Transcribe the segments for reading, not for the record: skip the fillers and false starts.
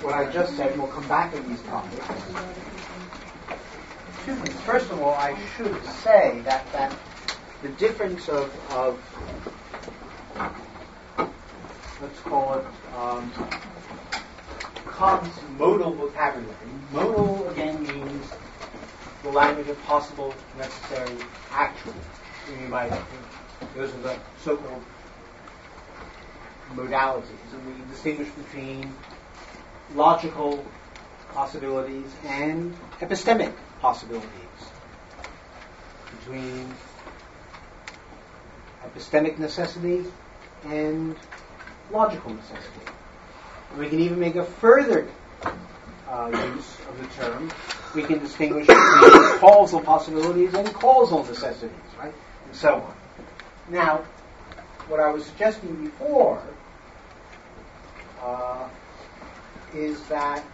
what I just said, and we'll come back to these topics. Two things. First of all, I should say that the difference of let's call it Kant's modal vocabulary. Modal, again, means the language of possible, necessary, actual. We mean by that, those are the so-called modalities. And we distinguish between logical possibilities and epistemic possibilities. Between epistemic necessity and logical necessity. And we can even make a further use of the term. We can distinguish between causal possibilities and causal necessities, right? And so on. Now, what I was suggesting before is that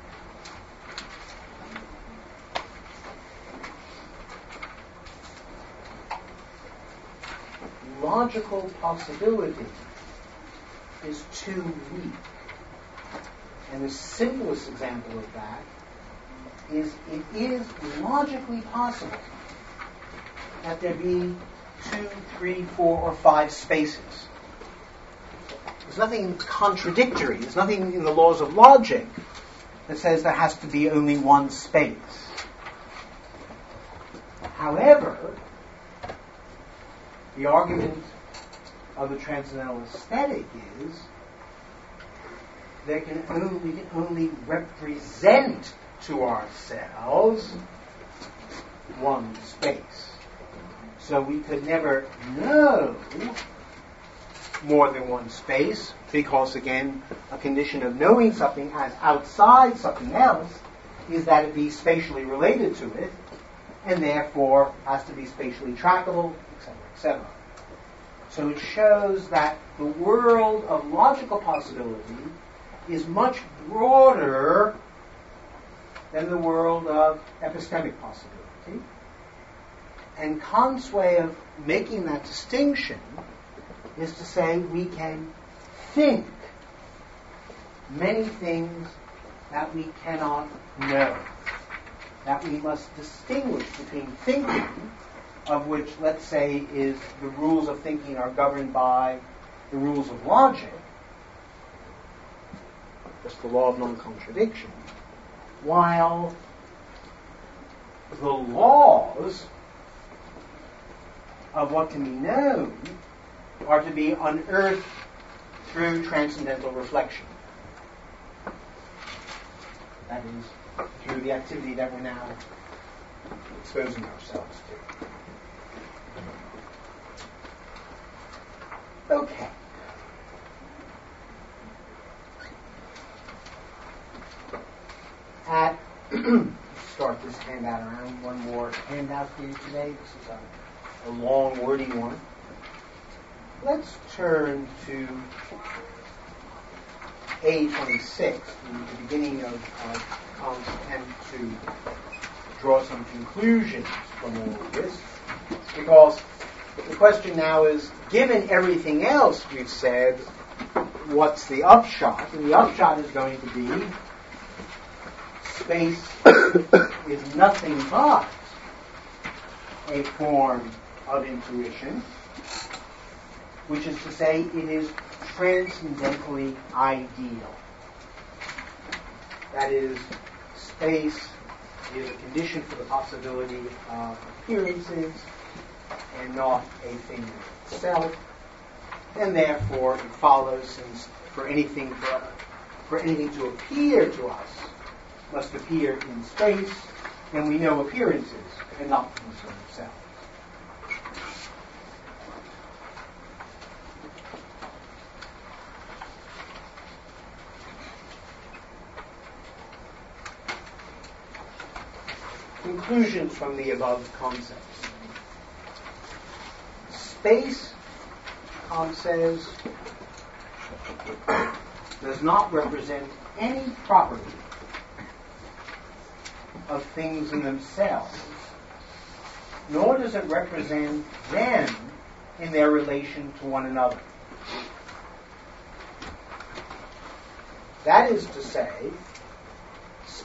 logical possibility is too weak. And the simplest example of that is it is logically possible that there be 2, 3, 4, or 5 spaces. There's nothing contradictory. There's nothing in the laws of logic that says there has to be only one space. However, the argument of the transcendental aesthetic is we can only represent to ourselves one space. So we could never know more than one space, because again, a condition of knowing something as outside something else is that it be spatially related to it, and therefore has to be spatially trackable, etc., etc. So it shows that the world of logical possibility is much broader than the world of epistemic possibility. And Kant's way of making that distinction is to say we can think many things that we cannot know. That we must distinguish between thinking, of which, let's say, is the rules of thinking are governed by the rules of logic, just the law of non-contradiction, while the laws of what can be known are to be unearthed through transcendental reflection. That is, through the activity that we're now exposing ourselves to. Okay. Start this handout around. One more handout for you today. This is a long, wordy one. Let's turn to A26, the beginning of Kant's attempt to draw some conclusions from all of this. Because the question now is, given everything else we've said, what's the upshot? And the upshot is going to be space is nothing but a form of intuition, which is to say it is transcendentally ideal. That is, space is a condition for the possibility of appearances and not a thing in itself, and therefore it follows, since for anything to appear to us must appear in space, and we know appearances and not things in themselves. Conclusions from the above concepts. Space, Kant says, does not represent any property of things in themselves, nor does it represent them in their relation to one another. That is to say,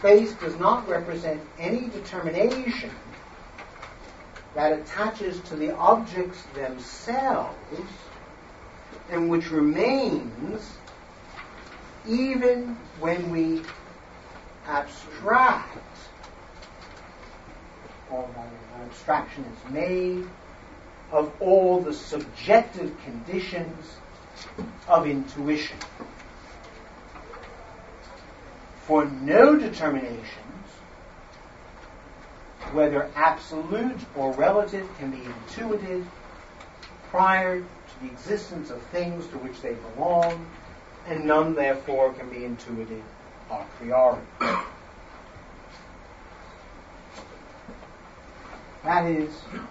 space does not represent any determination that attaches to the objects themselves and which remains even when we abstract, or an abstraction is made of all the subjective conditions of intuition. For no determinations, whether absolute or relative, can be intuited prior to the existence of things to which they belong, and none, therefore, can be intuited a priori. That is,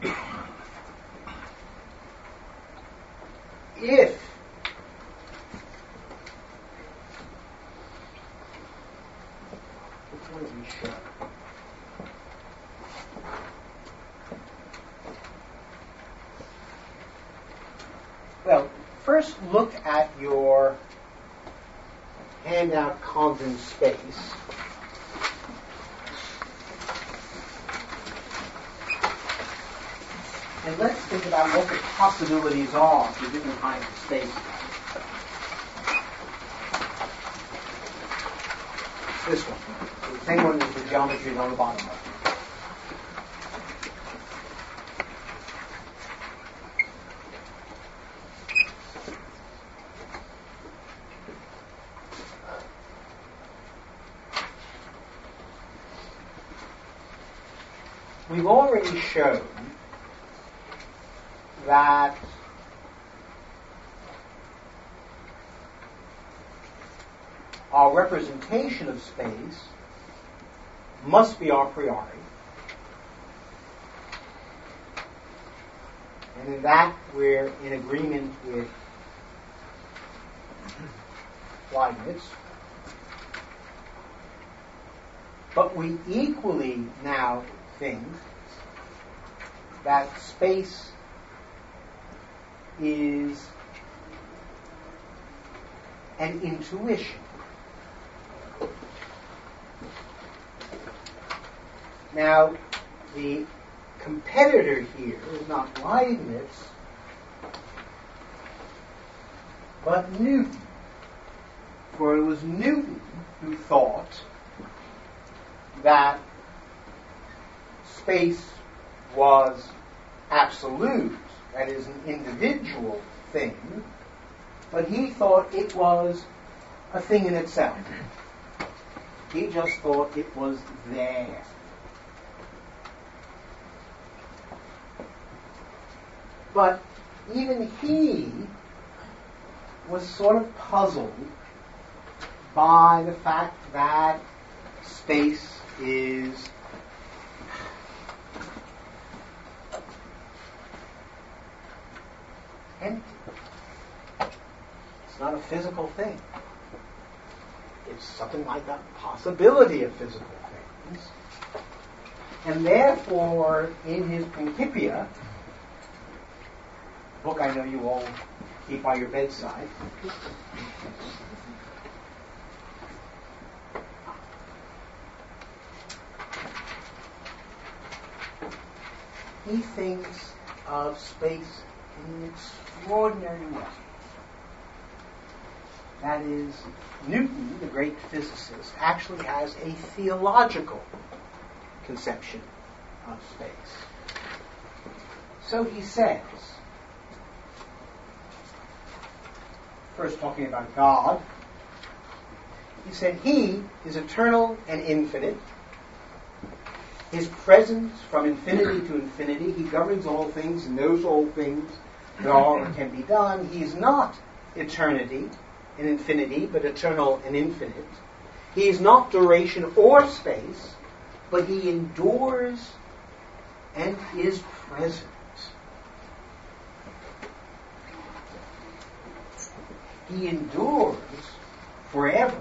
if which one did we show? Well, first look at your handout Condon space. And let's think about what the possibilities are for different kinds of spaces. This one. The same one as the geometry is on the bottom of it. We've already shown that our representation of space must be a priori. And in that we're in agreement with Leibniz. But we equally now think that space is an intuition. Now, the competitor here is not Leibniz, but Newton. For it was Newton who thought that space was absolute, that is, an individual thing, but he thought it was a thing in itself. He just thought it was there. But even he was sort of puzzled by the fact that space is empty. It's not a physical thing. It's something like a possibility of physical things. And therefore, in his Principia, book I know you all keep by your bedside, he thinks of space in an extraordinary way. That is, Newton, the great physicist, actually has a theological conception of space. So he says, first talking about God, he said, He is eternal and infinite. His presence from infinity to infinity. He governs all things and knows all things that are or can be done. He is not eternity and infinity, but eternal and infinite. He is not duration or space, but he endures and is present. He endures forever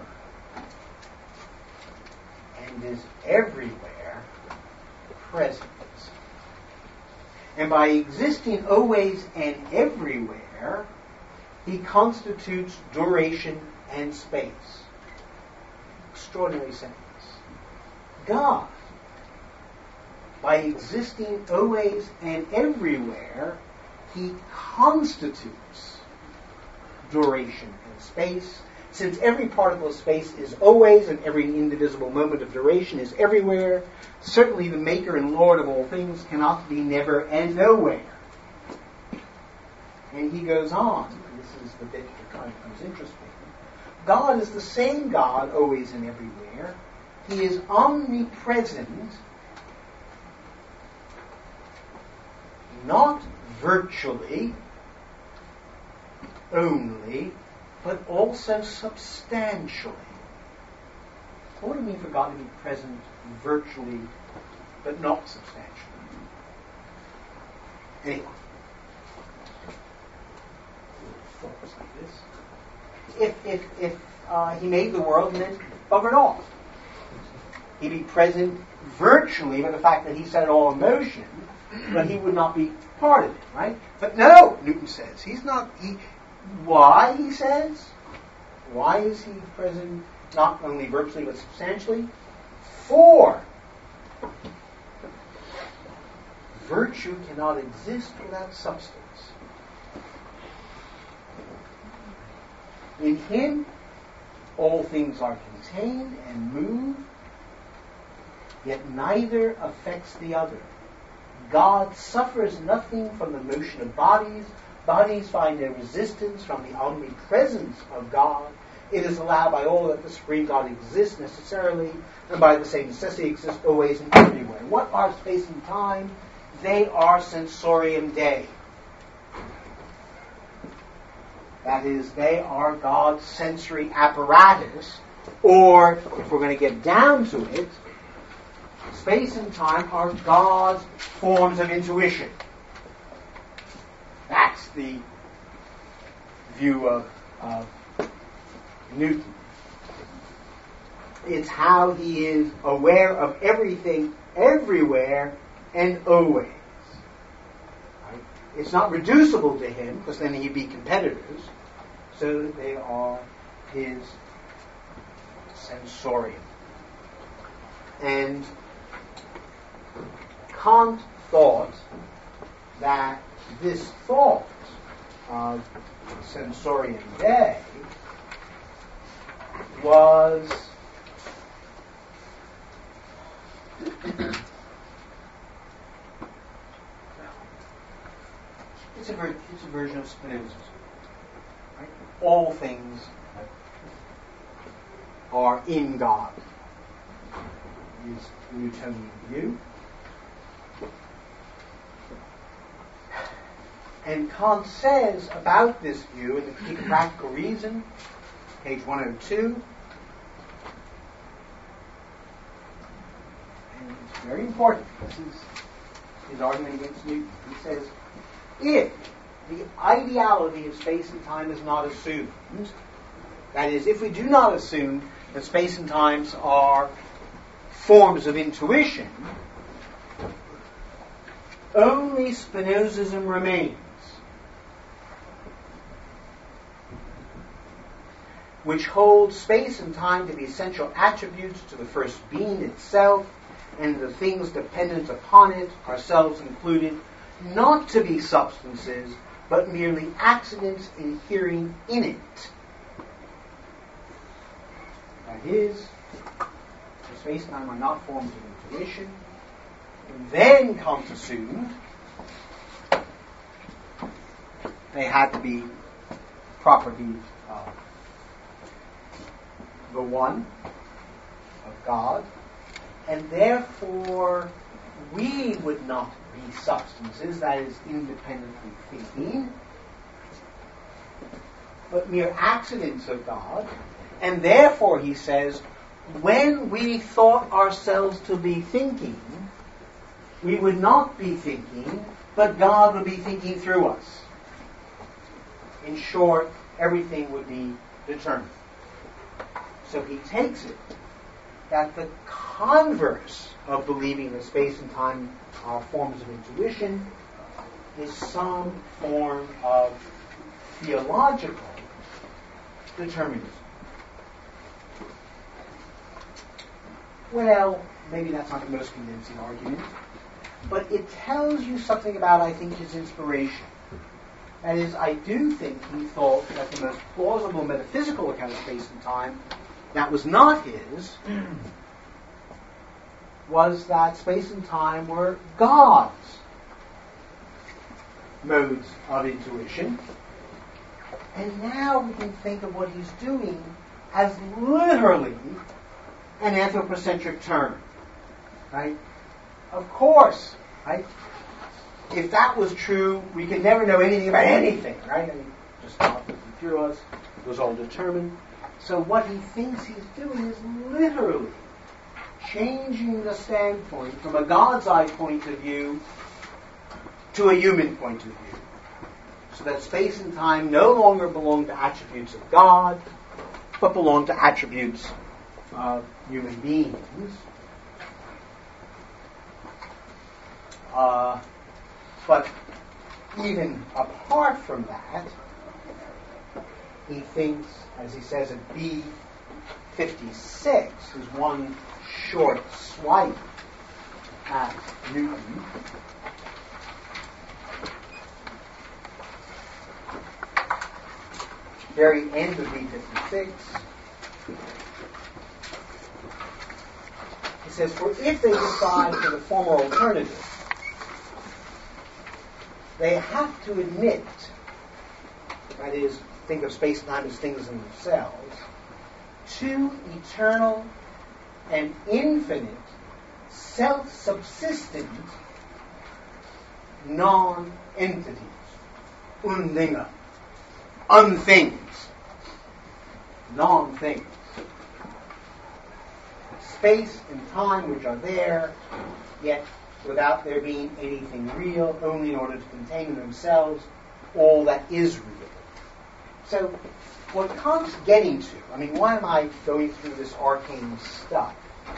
and is everywhere present. And by existing always and everywhere, he constitutes duration and space. Extraordinary sentence. God, by existing always and everywhere, he constitutes duration and space. Since every particle of space is always and every indivisible moment of duration is everywhere, certainly the maker and lord of all things cannot be never and nowhere. And he goes on, and this is the bit that kind of becomes interesting. God is the same God always and everywhere. He is omnipresent, not virtually only, but also substantially. What do you mean for God to be present virtually, but not substantially? Anyway, thoughts like this. If he made the world and then buggered off, he'd be present virtually by the fact that he set it all in motion, but he would not be part of it, right? But no, Newton says, he's not. Why, he says? Why is he present not only virtually but substantially? For virtue cannot exist without substance. In him, all things are contained and move, yet neither affects the other. God suffers nothing from the motion of bodies. Bodies find their resistance from the omnipresence of God. It is allowed by all that the Supreme God exists necessarily, and by the same necessity exists always and everywhere. What are space and time? They are sensorium Dei. That is, they are God's sensory apparatus, or, if we're going to get down to it, space and time are God's forms of intuition. That's the view of Newton. It's how he is aware of everything, everywhere, and always. Right? It's not reducible to him, because then he'd be competitors. So they are his sensorium. And Kant thought that this thought of sensorium Dei was it's a version of Spinoza's. Right? All things are in God. Is the Newtonian view. And Kant says about this view in the Critique of Practical Reason, page 102, and it's very important. This is his argument against Newton. He says, if the ideality of space and time is not assumed, that is, if we do not assume that space and times are forms of intuition, only Spinozism remains, which holds space and time to be essential attributes to the first being itself and the things dependent upon it, ourselves included, not to be substances, but merely accidents inhering in it. That is, space and time are not forms of intuition. And then Kant assumed they had to be properties of the one, of God, and therefore we would not be substances, that is, independently thinking, but mere accidents of God, and therefore, he says, when we thought ourselves to be thinking, we would not be thinking, but God would be thinking through us. In short, everything would be determined. So he takes it that the converse of believing that space and time are forms of intuition is some form of theological determinism. Well, maybe that's not the most convincing argument, but it tells you something about, I think, his inspiration. That is, I do think he thought that the most plausible metaphysical account of space and time that was not his was that space and time were God's modes of intuition. And now we can think of what he's doing as literally an anthropocentric term. Right? Of course, right? If that was true, we could never know anything about anything, right? I mean, just thought through us, it was all determined. So what he thinks he's doing is literally changing the standpoint from a God's eye point of view to a human point of view. So that space and time no longer belong to attributes of God, but belong to attributes of human beings. But even apart from that, he thinks, as he says at B56, is one short swipe at Newton. Very end of B56. He says, for if they decide for the former alternative, they have to admit, that is, think of space and time as things in themselves, two eternal and infinite, self-subsistent non-entities, undinge, unthings, non-things. Space and time which are there, yet without there being anything real, only in order to contain in themselves all that is real. So, what Kant's getting to, I mean, why am I going through this arcane stuff?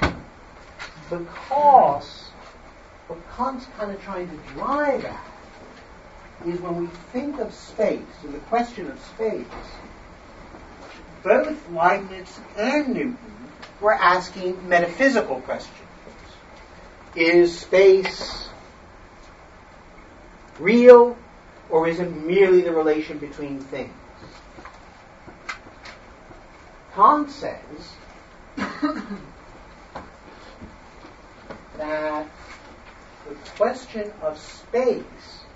Because what Kant's kind of trying to drive at is when we think of space, and the question of space, both Leibniz and Newton were asking metaphysical questions. Is space real, or is it merely the relation between things? Kant says that the question of space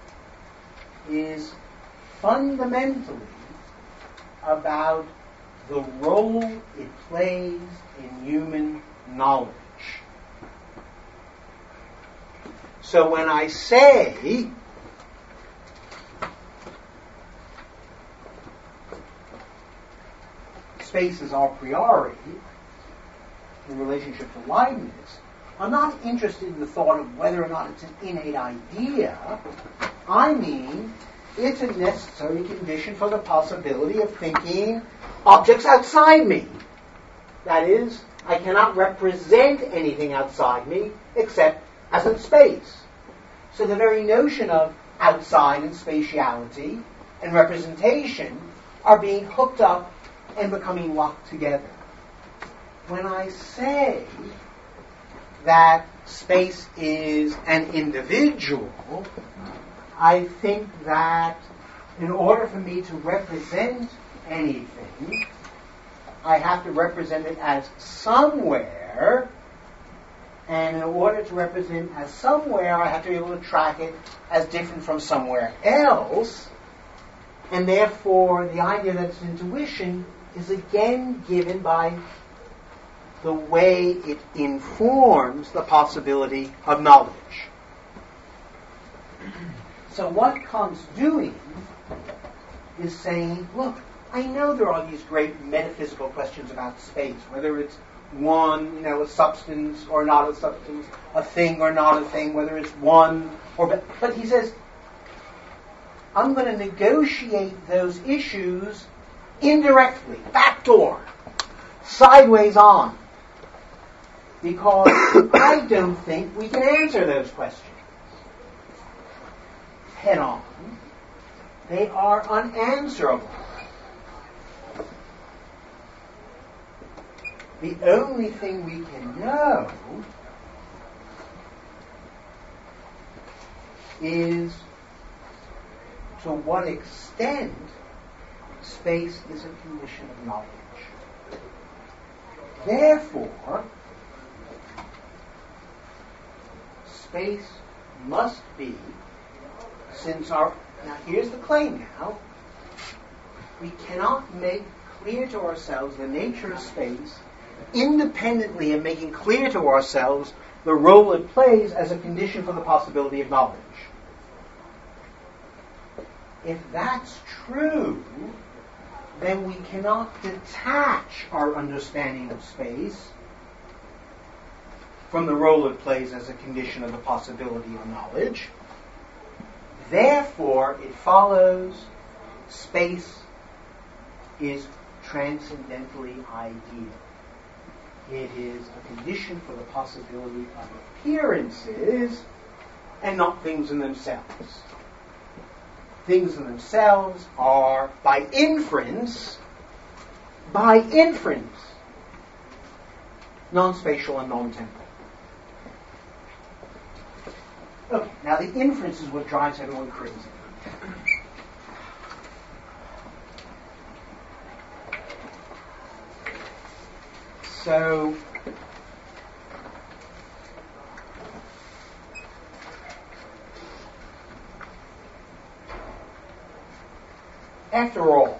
is fundamentally about the role it plays in human knowledge. So when I say space is a priori in relationship to Leibniz, I'm not interested in the thought of whether or not it's an innate idea. I mean, it's a necessary condition for the possibility of thinking objects outside me. That is, I cannot represent anything outside me except as in space. So the very notion of outside and spatiality and representation are being hooked up and becoming locked together. When I say that space is an individual, I think that in order for me to represent anything, I have to represent it as somewhere, and in order to represent as somewhere, I have to be able to track it as different from somewhere else, and therefore the idea that it's intuition is again given by the way it informs the possibility of knowledge. So what Kant's doing is saying, look, I know there are these great metaphysical questions about space, whether it's one, a substance or not a substance, a thing or not a thing, whether it's one or... But he says, I'm going to negotiate those issues indirectly, backdoor, sideways on, because I don't think we can answer those questions head on. They are unanswerable. The only thing we can know is to what extent space is a condition of knowledge. Therefore, space must be, now here's the claim now, we cannot make clear to ourselves the nature of space independently of making clear to ourselves the role it plays as a condition for the possibility of knowledge. If that's true, then we cannot detach our understanding of space from the role it plays as a condition of the possibility of knowledge. Therefore, it follows space is transcendently ideal. It is a condition for the possibility of appearances and not things in themselves. Things in themselves are, by inference, non-spatial and non-temporal. Okay, now the inference is what drives everyone crazy. So, after all,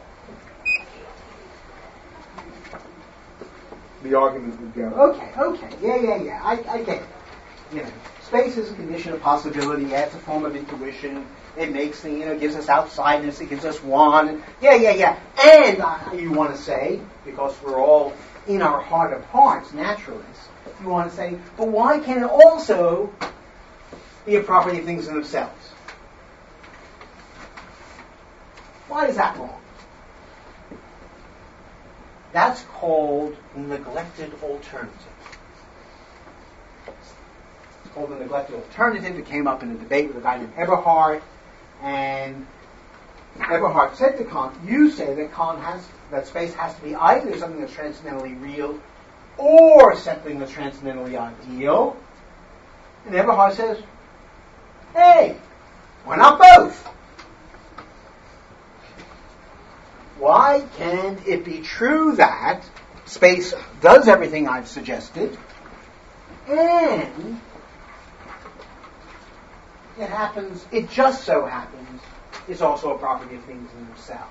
the argument would go, okay, yeah, I get it. You know, space is a condition of possibility, yeah, it's a form of intuition, it makes things, gives us outsideness, it gives us one, yeah. And you want to say, because we're all in our heart of hearts naturalists, you want to say, but why can't it also be a property of things in themselves? Why is that wrong? That's called neglected alternative. It's called the neglected alternative. It came up in a debate with a guy named Eberhard, and Eberhard said to Kant, you say that space has to be either something that's transcendently real or something that's transcendently ideal. And Eberhard says, hey, why not both? Why can't it be true that space does everything I've suggested, and it just so happens, is also a property of things in themselves?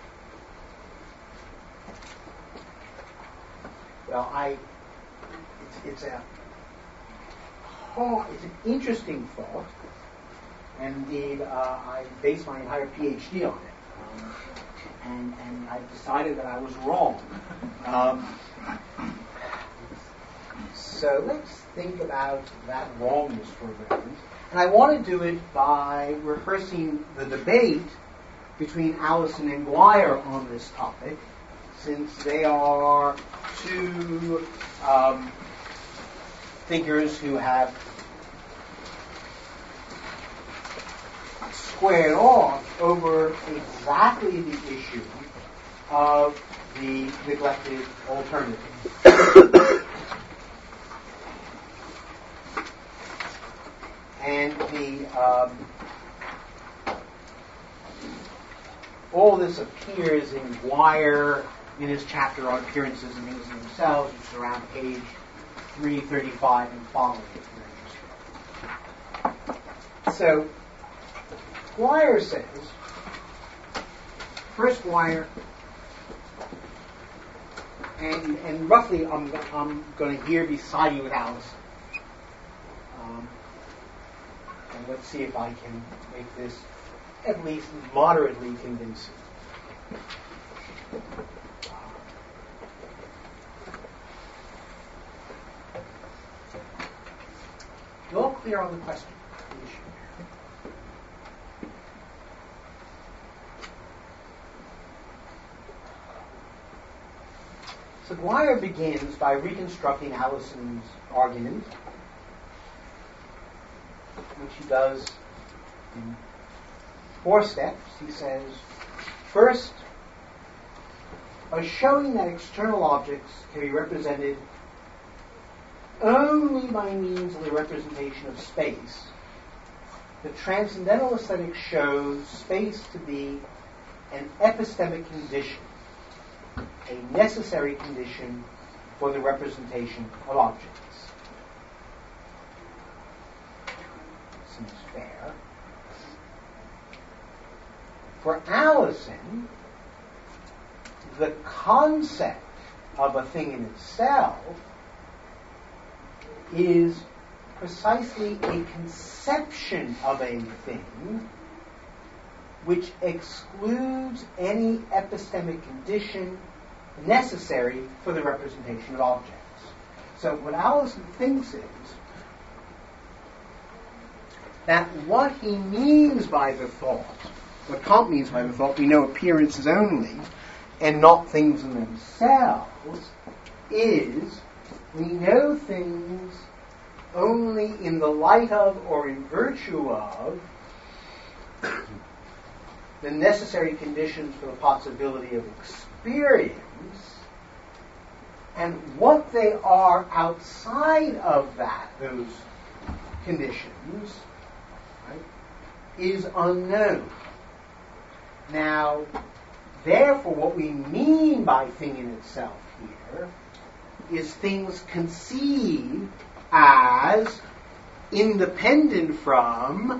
Well, it's an interesting thought, and indeed I based my entire PhD on it. And I decided that I was wrong. So let's think about that wrongness for a moment. And I want to do it by rehearsing the debate between Allison and Guire on this topic, since they are two thinkers who have squared off over exactly the issue of the neglected alternative. And all this appears in Guire in his chapter on appearances and things in themselves, which is around page 335 and following. So, Guire says, first Guire, and roughly I'm going to here be siding with Allison. And let's see if I can make this at least moderately convincing. You all clear on the question? So Guire begins by reconstructing Allison's argument, which he does in 4 steps. He says, first, by showing that external objects can be represented only by means of the representation of space, the transcendental aesthetic shows space to be an epistemic condition, a necessary condition for the representation of objects. Seems fair. For Allison, the concept of a thing in itself is precisely a conception of a thing which excludes any epistemic condition necessary for the representation of objects. So what Allison thinks is that what he means by the thought, what Kant means by the thought, we know appearances only and not things in themselves, is we know things only in the light of or in virtue of the necessary conditions for the possibility of experience, and what they are outside of that, those conditions, right, is unknown. Now, therefore, what we mean by thing in itself here is things conceived as independent from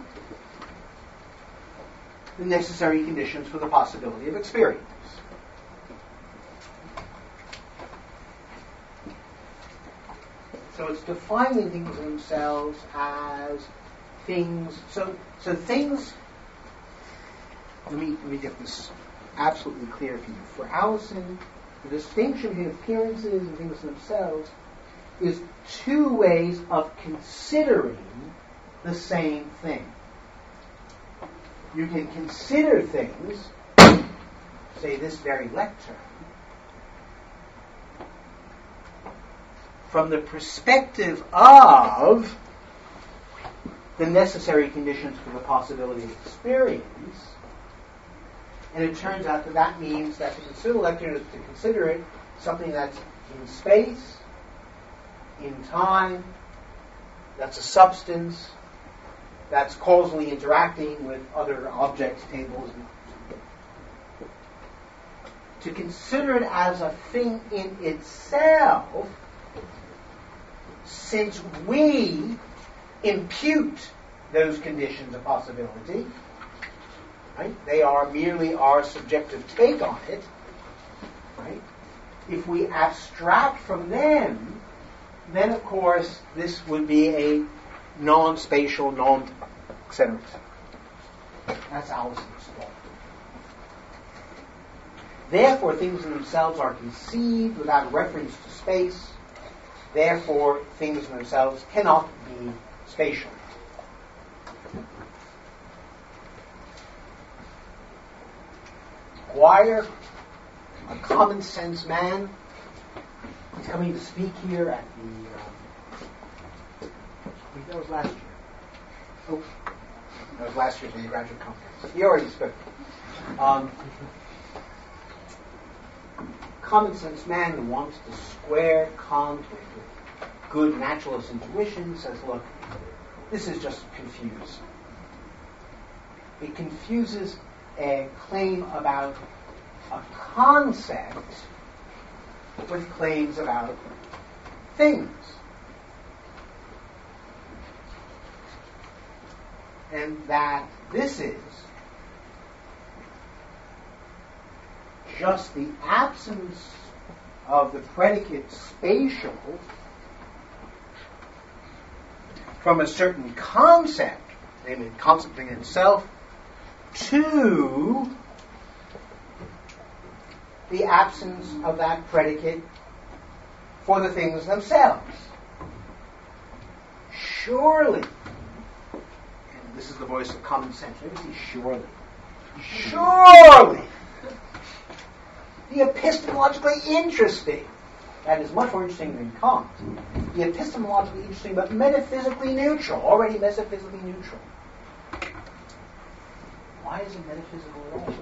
the necessary conditions for the possibility of experience. So it's defining things themselves as things. So things. Let me get this absolutely clear for you. For Allison, the distinction between appearances and things themselves is two ways of considering the same thing. You can consider things, say this very lectern, from the perspective of the necessary conditions for the possibility of experience, and it turns out that that means that to consider the lectern is to consider it something that's in space, in time, that's a substance, that's causally interacting with other objects, tables. To consider it as a thing in itself, since we impute those conditions of possibility, right? They are merely our subjective take on it, right? If we abstract from them, then of course this would be a non-spatial, etc. That's Allison's thought. Therefore, things in themselves are conceived without reference to space. Therefore, things in themselves cannot be spatial. Dwyer, a common sense man, he's coming to speak here at the, I think that was last year. Oh, that was last year for the graduate conference. He already spoke. Common sense man who wants to square Kant with good naturalist intuition says, look, this is just confused. It confuses a claim about a concept with claims about things. And that this is just the absence of the predicate spatial from a certain concept, namely the concept in itself, to the absence of that predicate for the things themselves. Surely, and this is the voice of common sense, maybe see surely, the epistemologically interesting, that is much more interesting than Kant, the epistemologically interesting but metaphysically neutral, already metaphysically neutral. Why is it metaphysical at all?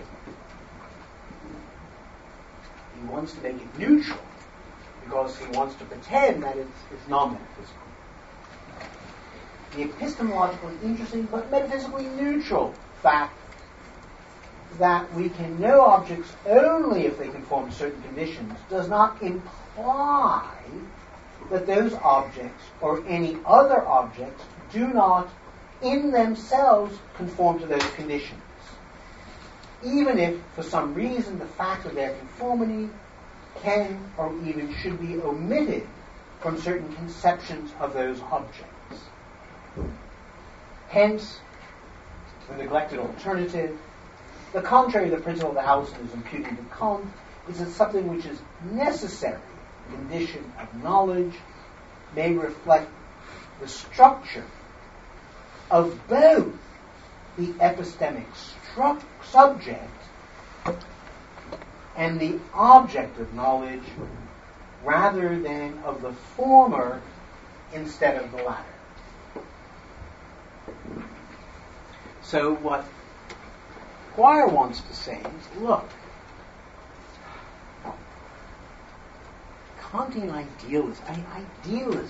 He wants to make it neutral because he wants to pretend that it's non-metaphysical. the epistemologically interesting but metaphysically neutral fact that we can know objects only if they conform to certain conditions does not imply that those objects or any other objects do not in themselves conform to those conditions, even if for some reason the fact of their conformity can or even should be omitted from certain conceptions of those objects. Hence, the neglected alternative, the contrary to the principle that Allison is imputing to Kant, is that something which is necessary condition of knowledge may reflect the structure of both the epistemic subject and the object of knowledge rather than of the former instead of the latter. So what Guire wants to say is, look, Kantian idealism,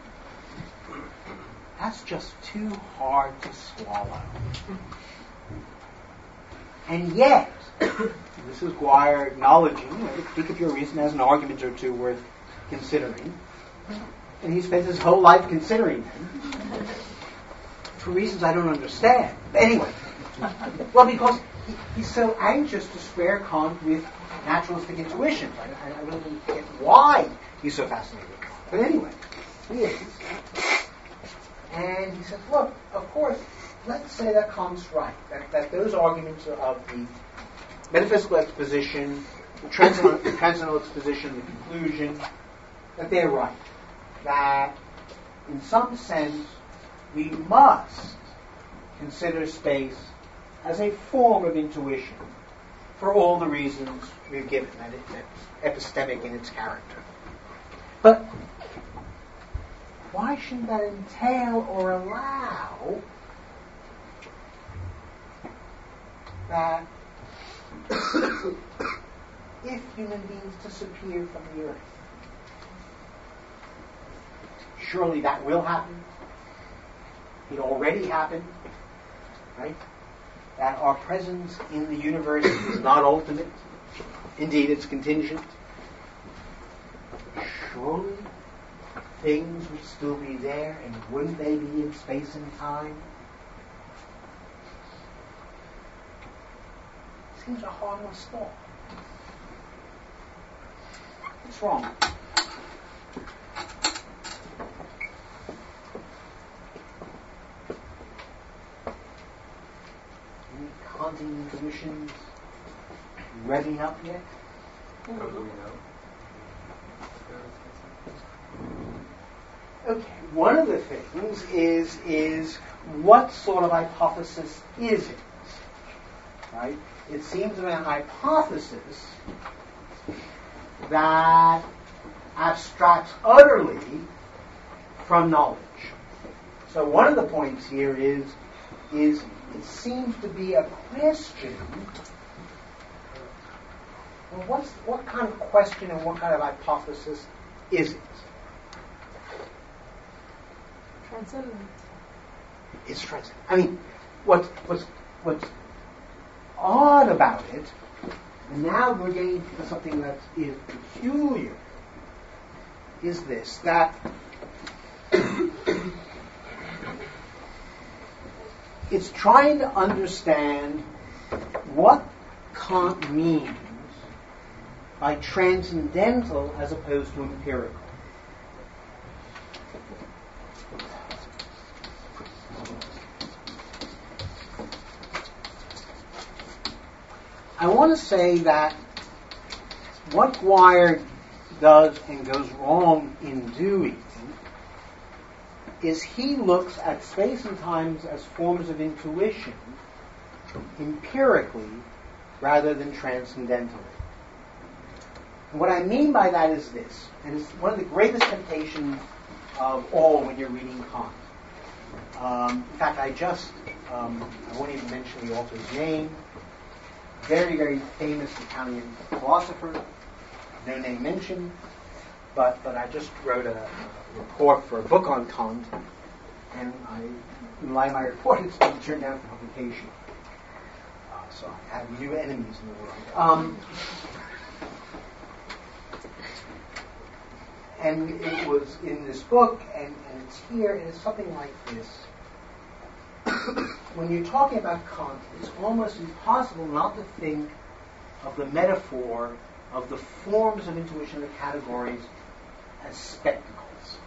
that's just too hard to swallow. And yet, this is Guire acknowledging, think of your reason as an argument or two worth considering, and he spends his whole life considering them for reasons I don't understand. But anyway, well, because he's so anxious to spare Kant with naturalistic intuitions. I really don't get why he's so fascinated with Kant. But anyway, he is. And he says, look, of course, let's say that Kant's right, that those arguments of the metaphysical exposition, the transcendental exposition, the conclusion, that they're right. That, in some sense, we must consider space as a form of intuition for all the reasons we've given, that it's epistemic in its character. But why shouldn't that entail or allow that if human beings disappear from the earth, surely that will happen. It already happened, right? That our presence in the universe is not ultimate. Indeed, it's contingent. Surely things would still be there, and wouldn't they be in space and time? Seems a harmless thought. It's wrong. Any Kantian intuitions revving up yet? How do we know? Okay, one of the things is what sort of hypothesis is it? Right? It seems to be a hypothesis that abstracts utterly from knowledge. So one of the points here is it seems to be a question. Well, what kind of question and what kind of hypothesis is it? Transcendent. It's transcendent. I mean, what's odd about it, and now we're getting to something that is peculiar, is this, that it's trying to understand what Kant means by transcendental as opposed to empirical. I want to say that what Guire does and goes wrong in doing is he looks at space and time as forms of intuition empirically rather than transcendentally. And what I mean by that is this, and it's one of the greatest temptations of all when you're reading Kant. In fact, I won't even mention the author's name, very, very famous Italian philosopher, no name mentioned, but I just wrote a report for a book on Kant, And in light of my report, it's been turned down for publication. So I have new enemies in the world. And it was in this book, and it's here, and it's something like this. When you're talking about Kant, it's almost impossible not to think of the metaphor of the forms of intuition, the categories, as spectacles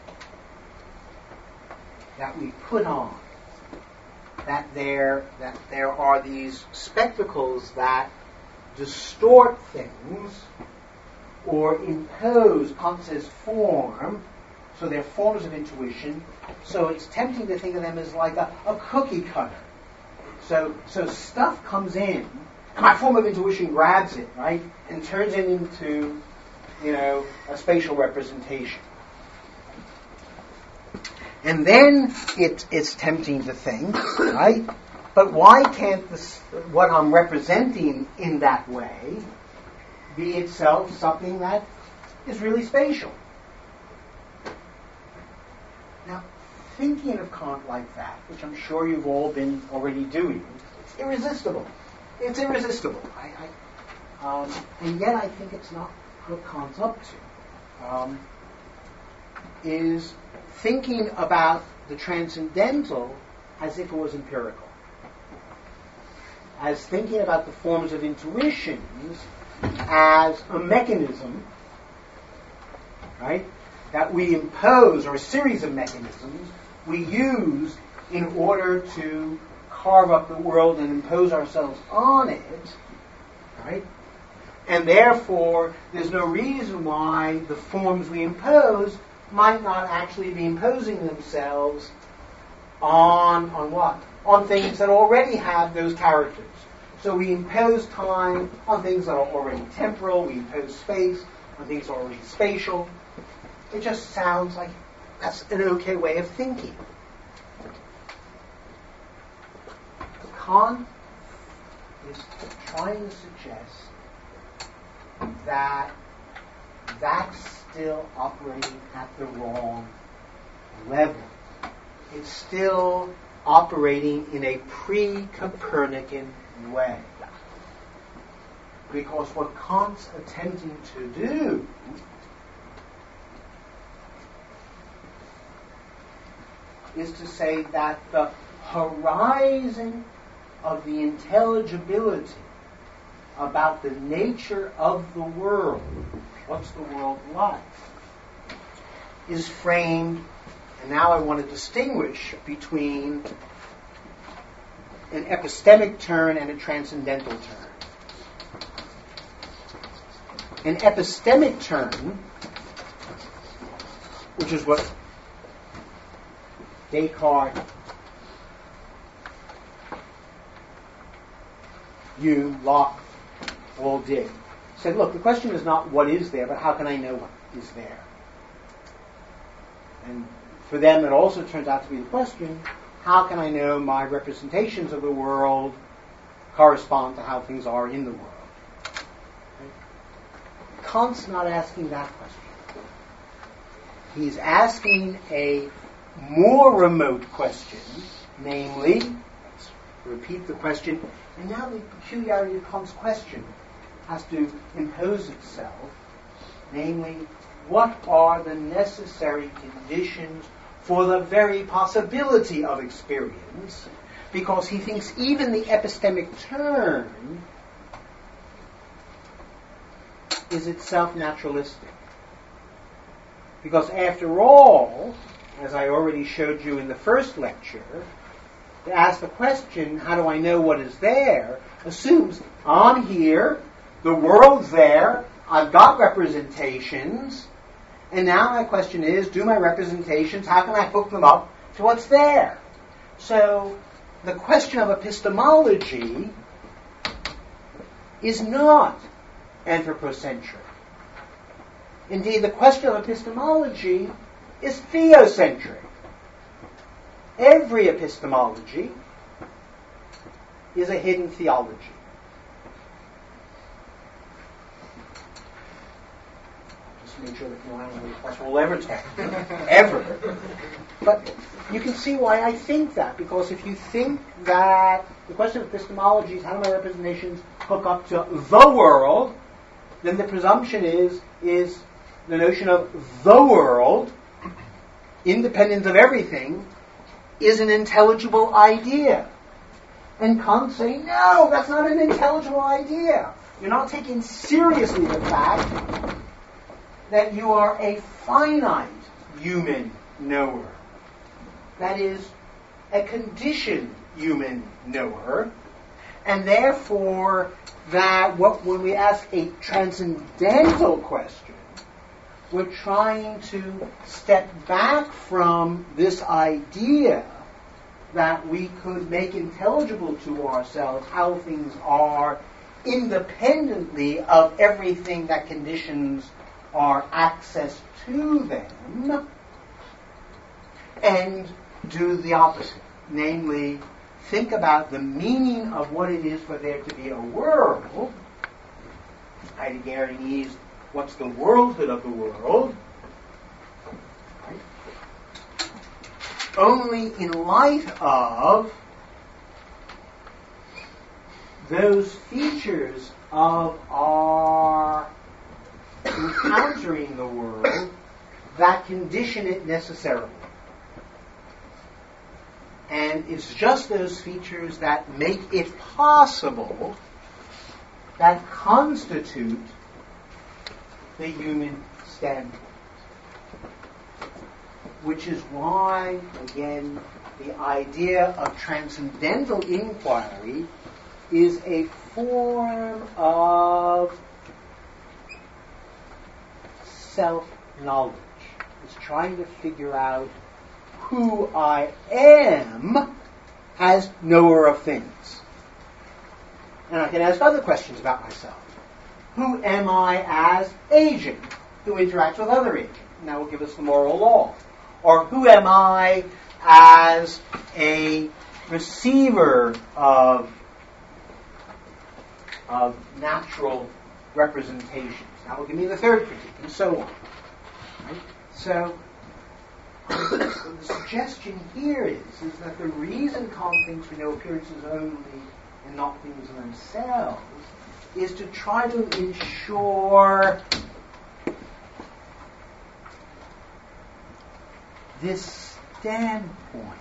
that we put on. That there are these spectacles that distort things or impose, Kant says, form. So they're forms of intuition. So it's tempting to think of them as like a cookie cutter. So stuff comes in, and my form of intuition grabs it, right, and turns it into, a spatial representation. And then it's tempting to think, right, but why can't what I'm representing in that way be itself something that is really spatial? Now, thinking of Kant like that, which I'm sure you've all been already doing, it's irresistible. It's irresistible. And yet I think it's not what Kant's up to. Is thinking about the transcendental as if it was empirical. As thinking about the forms of intuitions as a mechanism, right, that we impose, or a series of mechanisms we use in order to carve up the world and impose ourselves on it, right? And therefore, there's no reason why the forms we impose might not actually be imposing themselves on what? On things that already have those characters. So we impose time on things that are already temporal, we impose space on things that are already spatial. It just sounds like that's an okay way of thinking. Kant is trying to suggest that that's still operating at the wrong level. It's still operating in a pre-Copernican way. Because what Kant's attempting to do is to say that the horizon of the intelligibility about the nature of the world, what's the world like, is framed, and now I want to distinguish between an epistemic turn and a transcendental turn. An epistemic turn, which is what Descartes, Hume, Locke all did, said, look, the question is not what is there, but how can I know what is there? And for them, it also turns out to be the question, how can I know my representations of the world correspond to how things are in the world? Okay? Kant's not asking that question. He's asking a more remote question, namely, let's repeat the question, and now the peculiarity of Kant's question has to impose itself, namely, what are the necessary conditions for the very possibility of experience? Because he thinks even the epistemic turn is itself naturalistic. Because after all, as I already showed you in the first lecture, to ask the question, how do I know what is there, assumes I'm here, the world's there, I've got representations, and now my question is, do my representations, how can I hook them up to what's there? So the question of epistemology is not anthropocentric. Indeed, the question of epistemology is theocentric. Every epistemology is a hidden theology. Just make sure that you don't have any question we'll ever talk ever. But you can see why I think that, because if you think that the question of epistemology is how do my representations hook up to the world, then the presumption is the notion of the world, independent of everything, is an intelligible idea. And Kant saying, no, that's not an intelligible idea. You're not taking seriously the fact that you are a finite human knower. That is, a conditioned human knower. And therefore, that when we ask a transcendental question, we're trying to step back from this idea that we could make intelligible to ourselves how things are independently of everything that conditions our access to them, and do the opposite. Namely, think about the meaning of what it is for there to be a world. Heideggerianese, what's the worldhood of the world? Right? Only in light of those features of our encountering the world that condition it necessarily. And it's just those features that make it possible that constitute the human standpoint. Which is why, again, the idea of transcendental inquiry is a form of self-knowledge. It's trying to figure out who I am as knower of things. And I can ask other questions about myself. Who am I as agent who interacts with other agents? And that will give us the moral law. Or who am I as a receiver of natural representations? That will give me the third critique, and so on. Right? So the suggestion here is that the reason Kant thinks we know appearances only and not things in themselves is to try to ensure this standpoint,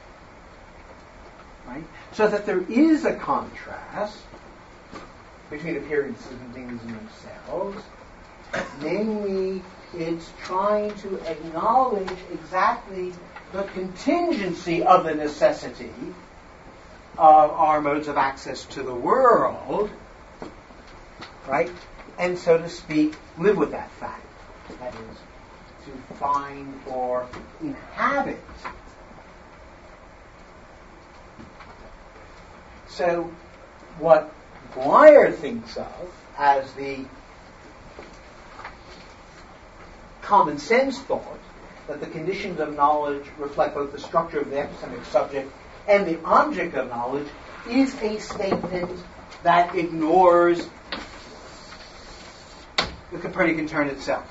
right? So that there is a contrast between appearances and things in themselves. Namely, it's trying to acknowledge exactly the contingency of the necessity of our modes of access to the world, right? And so to speak, live with that fact. That is, to find or inhabit. So, what Dwyer thinks of as the common sense thought, that the conditions of knowledge reflect both the structure of the epistemic subject and the object of knowledge, is a statement that ignores the Copernican turn itself.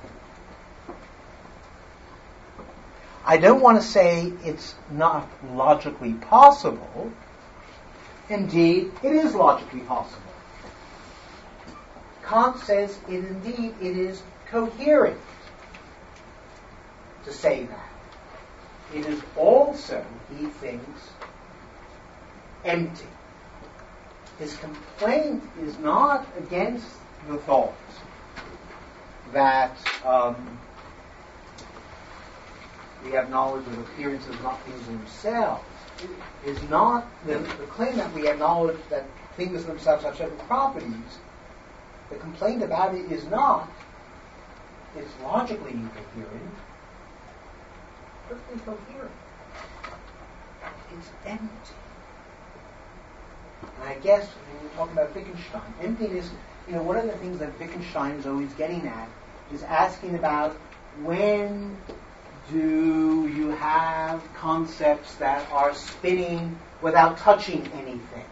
I don't want to say it's not logically possible. Indeed, it is logically possible. Kant says it is coherent to say that. It is also, he thinks, empty. His complaint is not against the thought that we have knowledge of appearances, not things in themselves. It is not the claim that we have knowledge that things themselves have certain properties. The complaint about it is not. It's logically incoherent. Perfectly coherent. It's empty. And I guess when we're talking about Wittgenstein, emptiness, one of the things that Wittgenstein is always getting at is asking about when do you have concepts that are spinning without touching anything?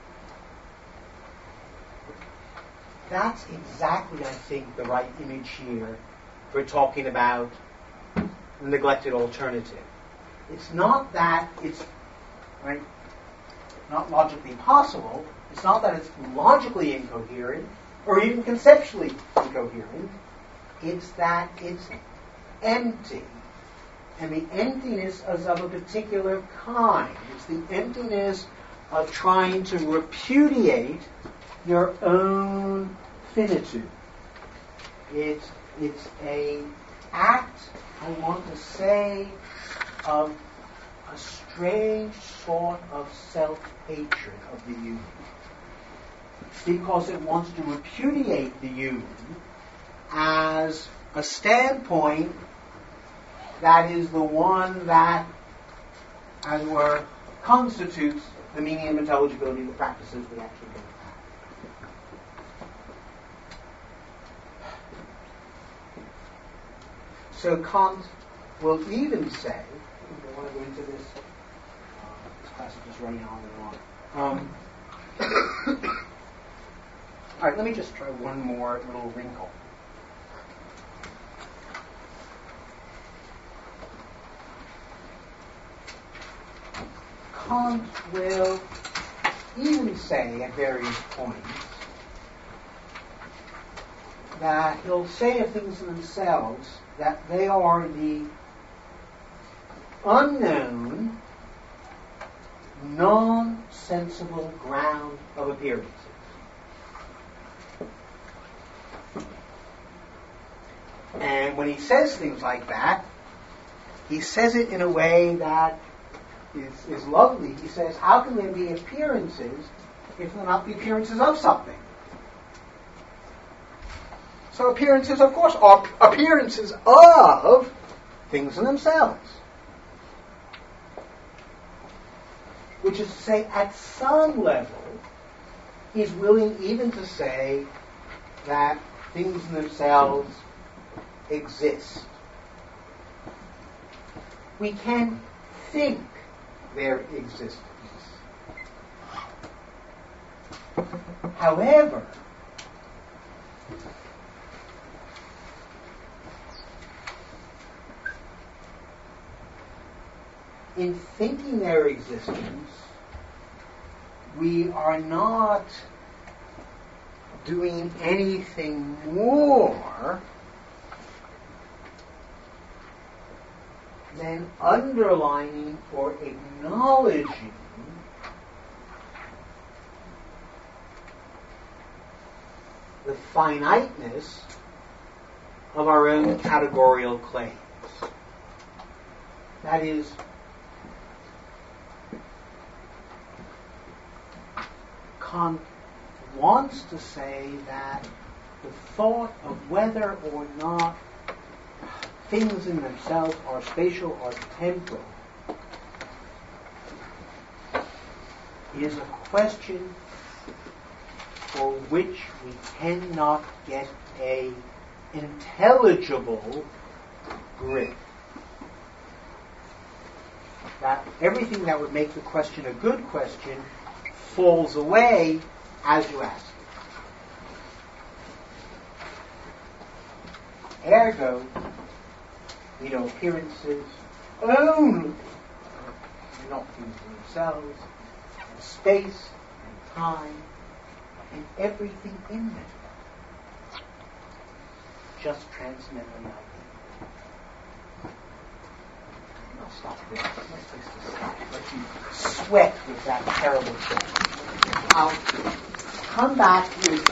That's exactly, I think, the right image here for talking about the neglected alternative. It's not that it's right, not logically possible. It's not that it's logically incoherent or even conceptually incoherent. It's that it's empty. And the emptiness is of a particular kind. It's the emptiness of trying to repudiate your own finitude. It's a act, I want to say, of a strange sort of self-hatred of the union. Because it wants to repudiate the union as a standpoint that is the one that, as it were, constitutes the meaning and intelligibility of the practices we actually do. So Kant will even say, I want to go into this, this class is just running on and on. All right, let me just try one more little wrinkle. Kant will even say at various points that he'll say of things themselves that they are the unknown, non-sensible ground of appearances. And when he says things like that, he says it in a way that is lovely. He says, how can there be appearances if they're not the appearances of something? So appearances, of course, are appearances of things in themselves. Which is to say, at some level, he's willing even to say that things in themselves exist. We can think their existence. However, in thinking their existence, we are not doing anything more than underlining or acknowledging the finiteness of our own categorical claims. That is, Kant wants to say that the thought of whether or not things in themselves are spatial or temporal is a question for which we cannot get a intelligible grip. That everything that would make the question a good question falls away as you ask it. Ergo, we know appearances only, not things in themselves, and space and time, and everything in them. Just transmit an idea. I'll stop there. Nice place to stop. Let you sweat with that terrible thing. I'll come back with